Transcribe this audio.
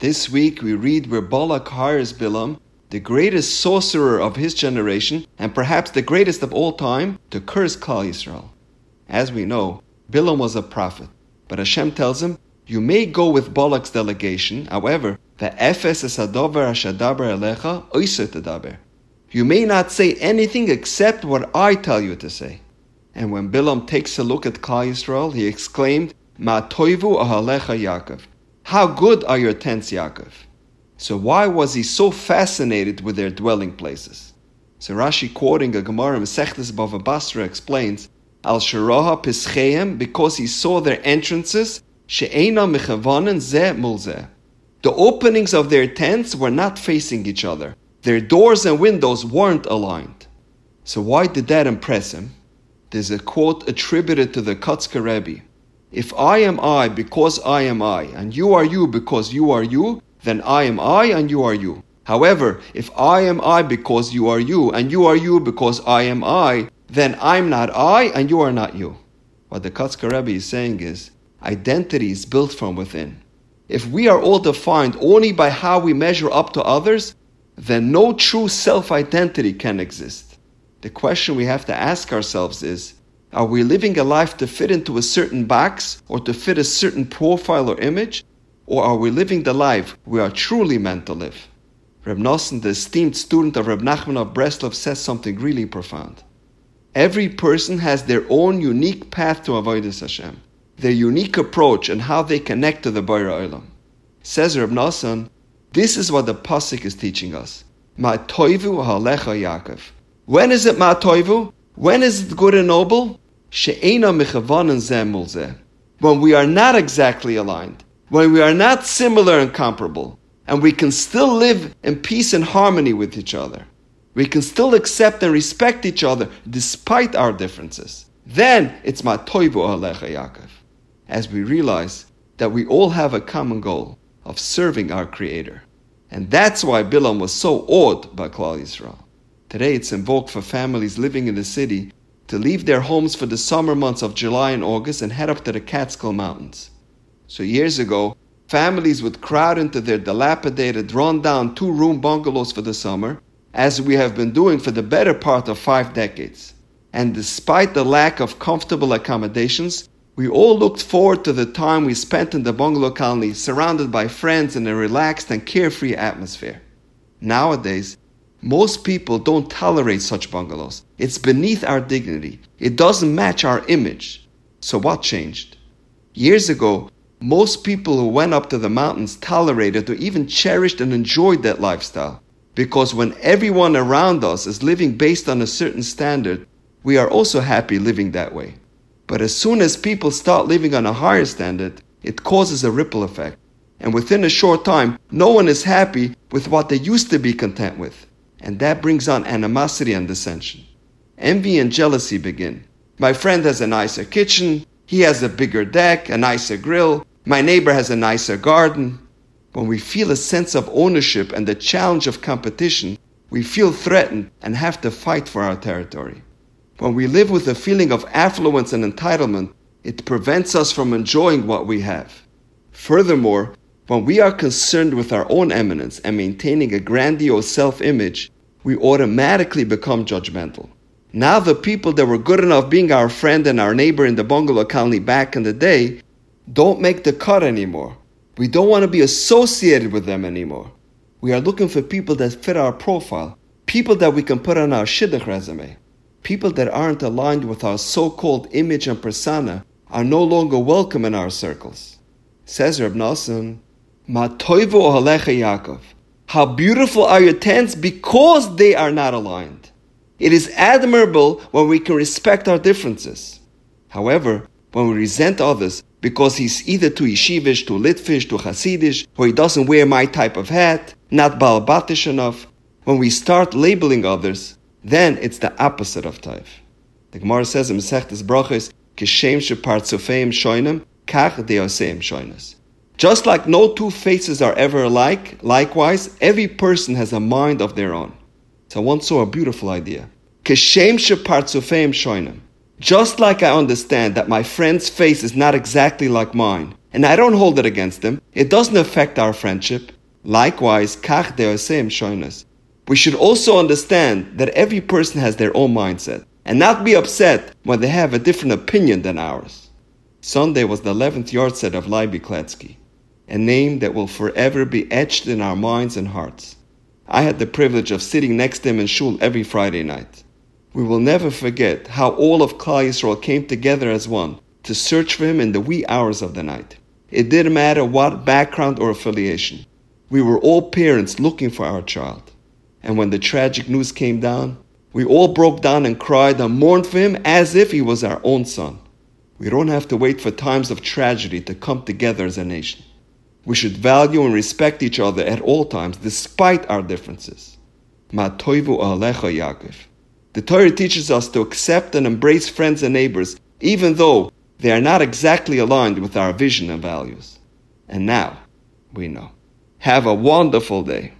This week we read where Balak hires Bilam, the greatest sorcerer of his generation, and perhaps the greatest of all time, to curse Klal Yisrael. As we know, Bilam was a prophet, but Hashem tells him, you may go with Balak's delegation, however, ve'efes es hadover hashadaber elecha oiseh tedaber. You may not say anything except what I tell you to say. And when Bilam takes a look at Klal Yisrael, he exclaimed, Ma toivu ahalecha Yaakov. How good are your tents, Yaakov? So why was he so fascinated with their dwelling places? So Rashi, quoting a Gemara in Masechtas Bava Basra, explains, Al sharaha pischeim, because he saw their entrances, she'ena mechavanen zeh mul zeh. The openings of their tents were not facing each other. Their doors and windows weren't aligned. So why did that impress him? There's a quote attributed to the Kotzker Rebbe. If I am I because I am I, and you are you because you are you, then I am I and you are you. However, if I am I because you are you, and you are you because I am I, then I'm not I and you are not you. What the Kotzker Rebbe is saying is, identity is built from within. If we are all defined only by how we measure up to others, then no true self-identity can exist. The question we have to ask ourselves is, are we living a life to fit into a certain box or to fit a certain profile or image? Or are we living the life we are truly meant to live? Reb Nosson, the esteemed student of Reb Nachman of Breslov, says something really profound. Every person has their own unique path to Avodas Hashem, their unique approach and how they connect to the Borei Olam. Says Reb Nosson, this is what the Pasuk is teaching us. Ma toivu halecha Yaakov. When is it ma toivu? When is it good and noble? She'ena mechavanen zeh mul zeh. When we are not exactly aligned, when we are not similar and comparable, and we can still live in peace and harmony with each other. We can still accept and respect each other despite our differences. Then it's ma toivu halecha Yaakov. As we realize that we all have a common goal of serving our Creator. And that's why Bilam was so awed by Klal Yisrael. Today it's invoked for families living in the city to leave their homes for the summer months of July and August and head up to the Catskill Mountains. So years ago, families would crowd into their dilapidated, run-down 2-room bungalows for the summer, as we have been doing for the better part of 5 decades. And despite the lack of comfortable accommodations, we all looked forward to the time we spent in the bungalow colony surrounded by friends in a relaxed and carefree atmosphere. Nowadays, most people don't tolerate such bungalows. It's beneath our dignity. It doesn't match our image. So what changed? Years ago, most people who went up to the mountains tolerated or even cherished and enjoyed that lifestyle. Because when everyone around us is living based on a certain standard, we are also happy living that way. But as soon as people start living on a higher standard, it causes a ripple effect. And within a short time, no one is happy with what they used to be content with. And that brings on animosity and dissension. Envy and jealousy begin. My friend has a nicer kitchen, he has a bigger deck, a nicer grill, my neighbor has a nicer garden. When we feel a sense of ownership and the challenge of competition, we feel threatened and have to fight for our territory. When we live with a feeling of affluence and entitlement, it prevents us from enjoying what we have. Furthermore, when we are concerned with our own eminence and maintaining a grandiose self-image, we automatically become judgmental. Now the people that were good enough being our friend and our neighbor in the bungalow colony back in the day don't make the cut anymore. We don't want to be associated with them anymore. We are looking for people that fit our profile, people that we can put on our shidduch resume. People that aren't aligned with our so-called image and persona are no longer welcome in our circles. Says Reb Nosson, Ma toivu ohalecha Yaakov. How beautiful are your tents because they are not aligned. It is admirable when we can respect our differences. However, when we resent others because he's either too yeshivish, too litvish, too hasidish, or he doesn't wear my type of hat, not balbatish enough, when we start labeling others, then it's the opposite of taiv. The Gemara says in Masechtas Brachos, Kishem shepartzufeim shoinem, kach deoseim shoines. Just like no two faces are ever alike, likewise, every person has a mind of their own. So I once saw a beautiful idea. Kishem shepartzufeim shoinem. Just like I understand that my friend's face is not exactly like mine, and I don't hold it against him. It doesn't affect our friendship. Likewise, kach deoseim shoynos. We should also understand that every person has their own mindset, and not be upset when they have a different opinion than ours. Sunday was the 11th yahrzeit of Leib Kletsky, a name that will forever be etched in our minds and hearts. I had the privilege of sitting next to him in shul every Friday night. We will never forget how all of Klal Yisrael came together as one to search for him in the wee hours of the night. It didn't matter what background or affiliation. We were all parents looking for our child. And when the tragic news came down, we all broke down and cried and mourned for him as if he was our own son. We don't have to wait for times of tragedy to come together as a nation. We should value and respect each other at all times, despite our differences. Ma toivu alecha Yaakov. The Torah teaches us to accept and embrace friends and neighbors, even though they are not exactly aligned with our vision and values. And now, we know. Have a wonderful day.